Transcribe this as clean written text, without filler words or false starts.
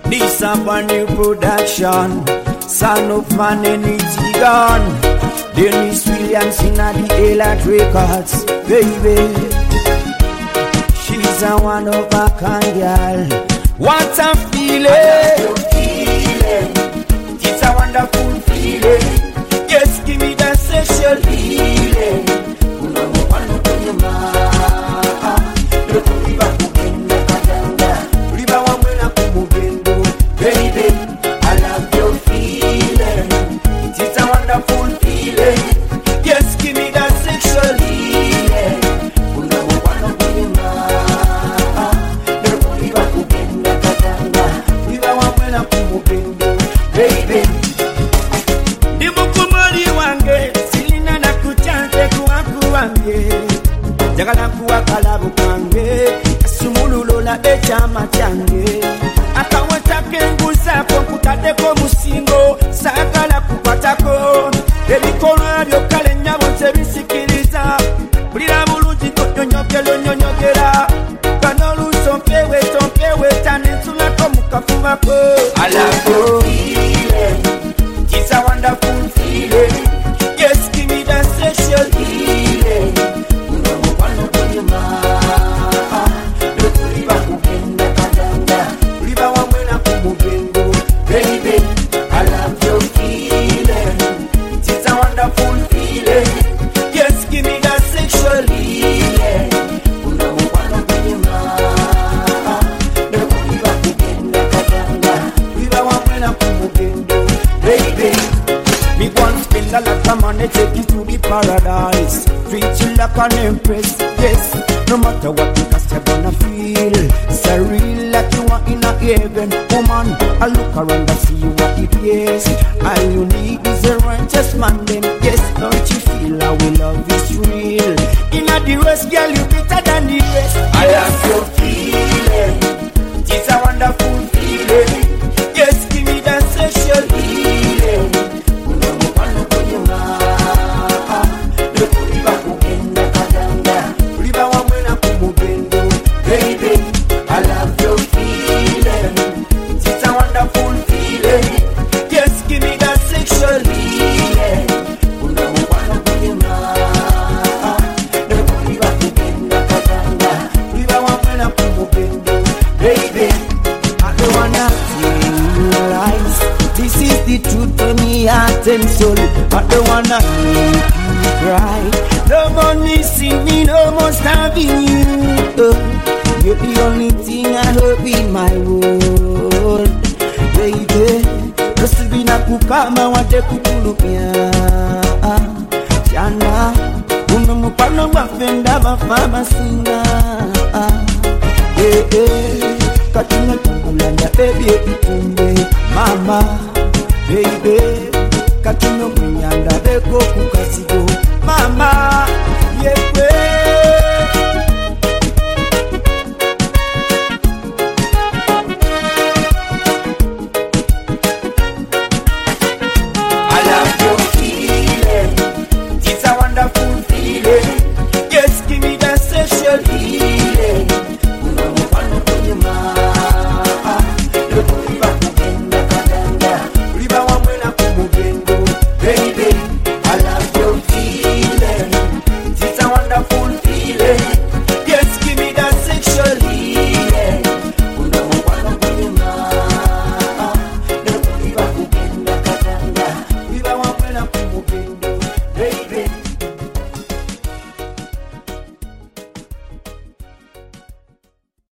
This a brand new production. Son of man and it's gone. Dennis Williams in the Elite Records, baby. She's a one of a kind girl. What a feeling! It's a wonderful feeling. Yes, give me that sexual feeling. Baby, I love your feeling. It's a wonderful feeling. Yes, give me that sexual healing. Baby, nimukumori wange silina na kuchante kuwaku wange jagala kuwa kalabu kange sumululola echama change akawatake nguzapo kutadeko musingo sagala kupatako ebikola byokale nyabo sebisikiriza bulira bulungi nyonyogera kanolutompewe tanensulako mukafumako I love your feeling. It's a wonderful feeling. Yes, give me that sexual healing. Baby, I love your feeling. It's a wonderful feeling. Yes, give me that sexual healing. Baby, me want to spend a lot of money, take you to the paradise, treat you like an empress. Yes, no matter what you cost, you're gonna feel so real like you are in a heaven. Woman, I look around and see you what it is. All you need is a righteous man. Then yes, don't you feel our love is real? In a the rest, girl, you better than the rest. I love your feeling. It's a wonderful feeling. Yes, give me that sexual healing. Baby, I love your feeling. It's a wonderful feeling. Yes, give me that sexual healing. Baby, I don't wanna tell lies. This is the truth for me, heart and soul. I don't wanna make you cry. No more missing me, no more starving you. You're the only thing I hope in my world. Baby, nasibina kukama wate kukulupia. Jana, umemupano wafenda wafama singa. Katina kukulanya baby itumbe mama. Baby, katina mwinyanda beko kukasigo mama. Yeah.